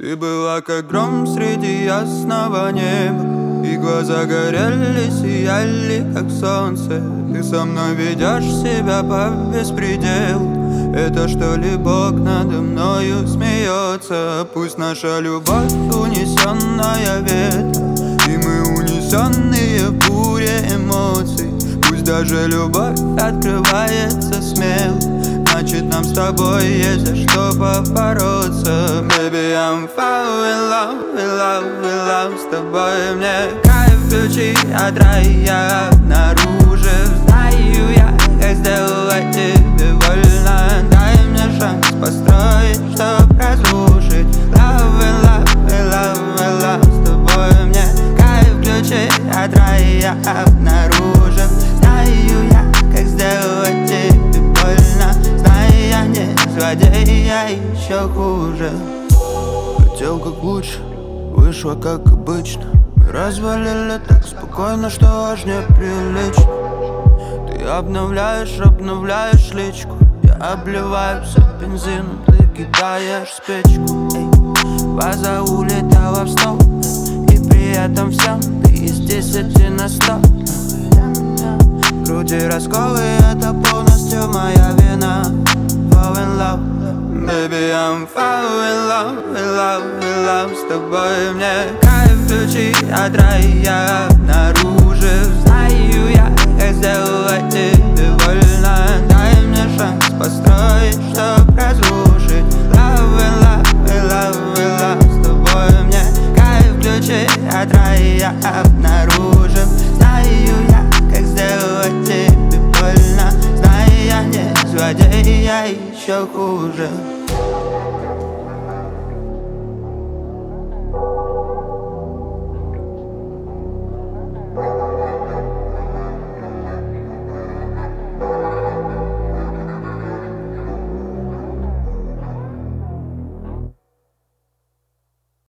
Ты была как гром среди ясного неба, и глаза горели, сияли, как солнце. Ты со мной ведешь себя по беспределу. Это что ли Бог надо мною смеется? Пусть наша любовь унесенная ветром, и мы унесенные в буре эмоций. Пусть даже любовь открывается смело, значит нам с тобой есть за что побороться. Baby, I'm fall in love, in love, in love с тобой. Мне кайф ключи от рая обнаружив. Знаю я, как сделать тебе больно. Дай мне шанс построить, чтоб разрушить. Love in love, in love, in love с тобой. Мне кайф ключи от рая обнаружив. Знаю я, как сделать тебе больно. Знаю я не злодей, я еще хуже. Хотел как лучше, вышло как обычно. Мы развалили так спокойно, что аж неприлично. Ты обновляешь личку. Я обливаюсь бензином, ты кидаешь спичку. Ваза улетала в стол, и при этом всем ты из 10 на 100. Груди расколы, это полностью моя вина. Fall in love, baby, I'm fall in love, in love, in love с тобой. Мне кайф ключи от рая обнаружив. Знаю я, как сделать тебе